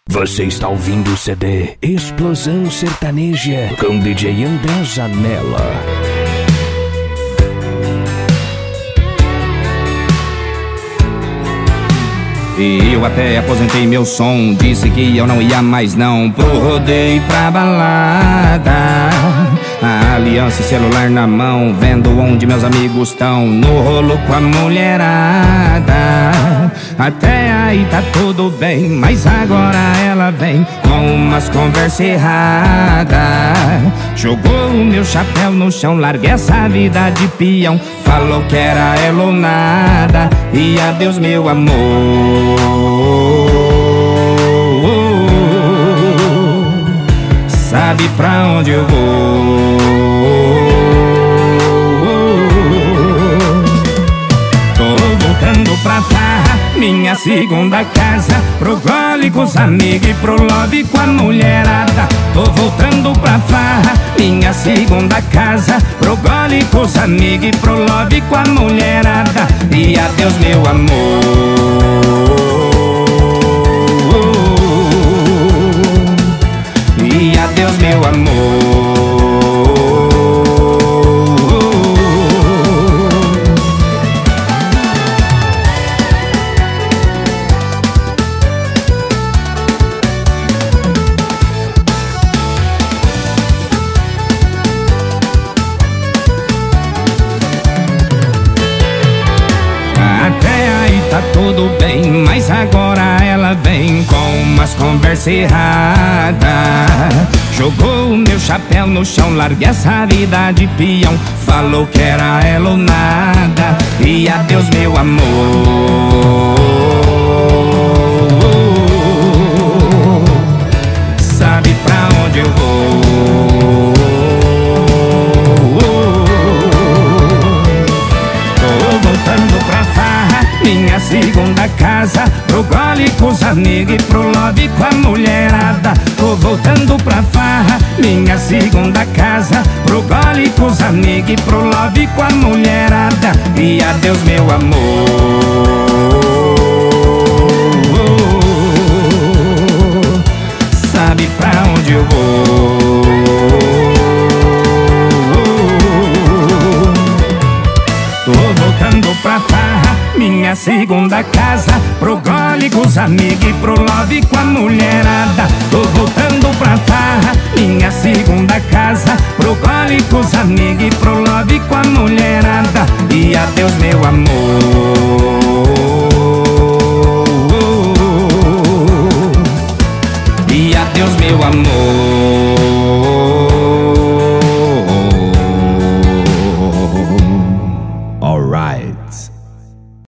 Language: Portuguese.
Você está ouvindo o CD Explosão Sertaneja com DJ André Zanella. E eu até aposentei meu som, disse que eu não ia mais não pro rodeio, pra balada. A aliança e celular na mão, vendo onde meus amigos estão, no rolo com a mulherada. Até aí tá tudo bem, mas agora ela vem com umas conversas erradas. Jogou o meu chapéu no chão, larguei essa vida de peão. Falou que era ela ou nada, e adeus meu amor. Sabe pra onde eu vou? Tô voltando pra farra, minha segunda casa, pro gole com os amigos e pro love com a mulherada. Tô voltando pra farra, minha segunda casa, pro gole com os amigos e pro love com a mulherada. E adeus meu amor. E adeus meu amor. Tá tudo bem, mas agora ela vem com umas conversas erradas. Jogou o meu chapéu no chão, larguei essa vida de peão. Falou que era ela ou nada, e adeus meu amor. Sabe pra onde eu vou? Tô voltando pra farra, minha segunda casa, pro gole com os amigos e pro love com a mulherada. Tô voltando pra farra, minha segunda casa, pro gole com os amigos e pro love com a mulherada. E adeus meu amor. Sabe pra onde eu vou? Tô voltando pra farra, minha segunda casa, pro gole com os amigos e pro love com a mulherada. Tô voltando pra farra, minha segunda casa, pro gole com os amigos e pro love com a mulherada. E adeus meu amor. E adeus meu amor.